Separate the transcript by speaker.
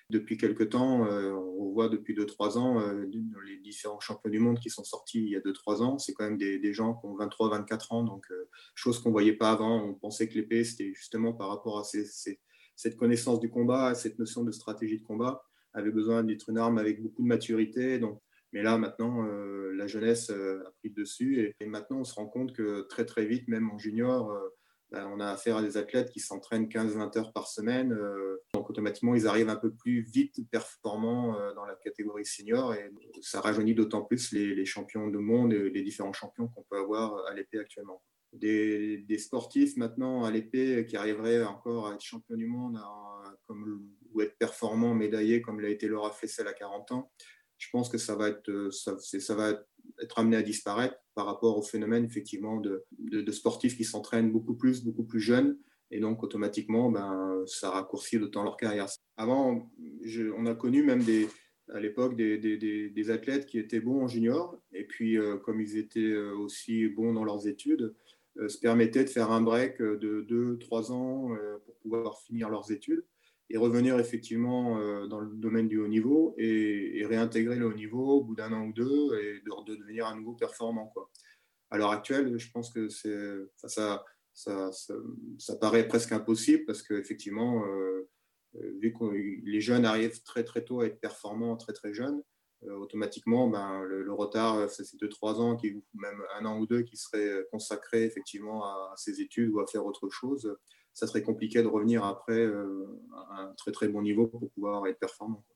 Speaker 1: Depuis quelque temps, on voit depuis 2-3 ans, dans les différents champions du monde qui sont sortis il y a 2-3 ans, c'est quand même des gens qui ont 23-24 ans, donc chose qu'on ne voyait pas avant. On pensait que l'épée, c'était justement par rapport à cette connaissance du combat, cette notion de stratégie de combat, avait besoin d'être une arme avec beaucoup de maturité. Donc, mais là, maintenant, la jeunesse a pris le dessus et maintenant, on se rend compte que très, très vite, même en junior, on a affaire à des athlètes qui s'entraînent 15-20 heures par semaine. Donc, automatiquement, ils arrivent un peu plus vite performants dans la catégorie senior et ça rajeunit d'autant plus les champions du monde et les différents champions qu'on peut avoir à l'épée actuellement. Des sportifs maintenant à l'épée qui arriveraient encore à être champion du monde ou être performants, médaillés comme l'a été Laura Flessel à 40 ans, je pense que ça va être amené à disparaître par rapport au phénomène effectivement de sportifs qui s'entraînent beaucoup plus jeunes et donc automatiquement ça raccourcit d'autant leur carrière. Avant, on a connu même à l'époque des athlètes qui étaient bons en junior et puis comme ils étaient aussi bons dans leurs études, se permettaient de faire un break de 2-3 ans pour pouvoir finir leurs études et revenir effectivement dans le domaine du haut niveau et réintégrer le haut niveau au bout d'un an ou deux et de devenir à nouveau performant, quoi. À l'heure actuelle, je pense que ça paraît presque impossible parce qu'effectivement, vu que les jeunes arrivent très très tôt à être performants très très jeunes, automatiquement, le retard, c'est 2-3 ans, ou même un an ou deux qui seraient consacrés effectivement à ses études ou à faire autre chose. Ça serait compliqué de revenir après à un très très bon niveau pour pouvoir être performant.